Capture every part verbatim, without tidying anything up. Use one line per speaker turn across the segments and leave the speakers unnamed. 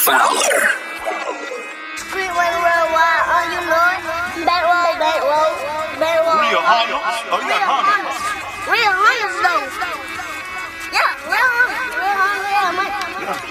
Fowler.
Street running worldwide, oh you know it. Back roll, back roll, back roll.
Real hunters. Oh, you got hunters.
Real hunters though. Yeah, real hunters. Real hunters, real hunters.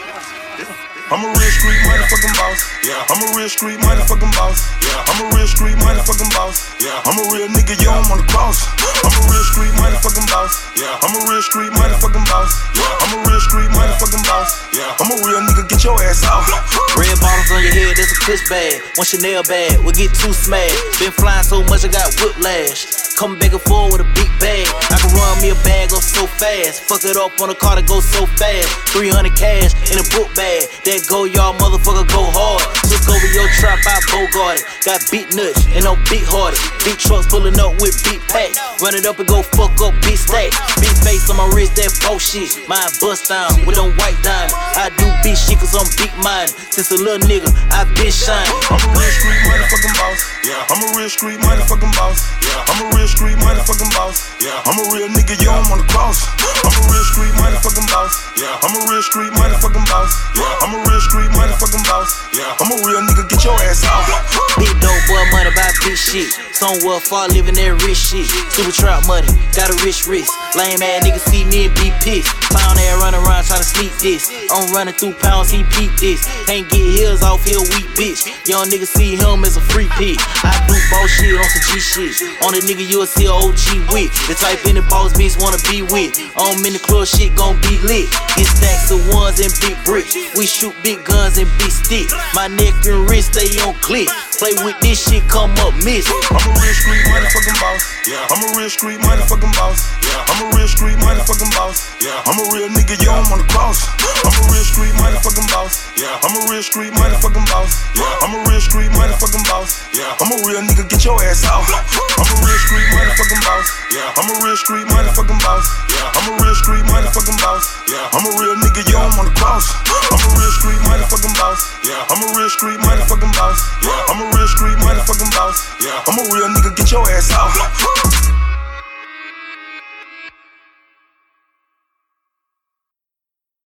I'm a real street motherfucking boss. Yeah. I'm a real street motherfucking boss. Yeah. I'm a real street motherfucking boss. Yeah. I'm a real nigga you don't wanna cross. I'm a real street motherfucking boss. Yeah. I'm a real street motherfucking boss. Yeah. I'm a real street motherfucking boss. Yeah. I'm a real nigga, get your ass off.
Red bottoms on your head, that's a push bag. One Chanel bag, we'll get too smashed. Been flying so much I got whiplash. Coming back and forth with a big bag. I can run me a bag up so fast. Fuck it up on a car that goes so fast. three hundred cash in a book bag. That go y'all motherfucker go hard. Took over your trap, I bogart it. Got big nuts and no big hearted. Big trucks pulling up with big packs. Run it up and go fuck up big stacks. Big face on my wrist, that bullshit. Mine bust down with them white diamonds. I do big shit cause I'm big minded. Since a little nigga, I been shining.
I'm a real street motherfucking boss. Yeah. I'm a real street motherfucking boss. Yeah. I'm a real street motherfucking boss. Yeah. I'm a real nigga you don't wanna cross. I'm a real street motherfucking boss. Yeah. I'm a real street motherfucking boss. Yeah. I'm a real street motherfucking boss. Yeah. I'm a real nigga, get your ass off.
Big dope boy money buy big shit. Somewhere far living that rich shit. Super trap money, got a rich wrist. Lame ass nigga see me and be pissed. Clown ass running around trying to sneak this. I'm running through pounds, he peep this. Can't get heels off here, weak bitch. Young nigga see him as a free pick. I do bullshit on some G shit. On a nigga you'll see a O G with. The type any boss bitch wanna be with. I'm in the club, shit gon' be lit. Get stacks of ones and big bricks. We shoot big guns and big sticks. My neck and wrist stay on click. Play with this shit, come up miss.
I'm a real street motherfucking boss. Yeah. I'm a real street motherfucking boss. Yeah. I'm a real street motherfucking boss. Yeah. I'm a real nigga you don't wanna cross. I'm a real street motherfucking boss. Yeah. I'm a real street motherfucking boss. Yeah. I'm a real street motherfucking boss. Yeah. I'm a real nigga, get your ass off. I'm a real street motherfucking boss. Yeah. I'm a real street motherfucking boss. Yeah. I'm a real street motherfucking boss. Yeah. I'm a real nigga you don't wanna cross. I'm a real street motherfucking boss. Yeah. I'm a real street motherfucking boss. Yeah. I'm a real street motherfucking boss. Yeah. I'm a real nigga, get your ass off.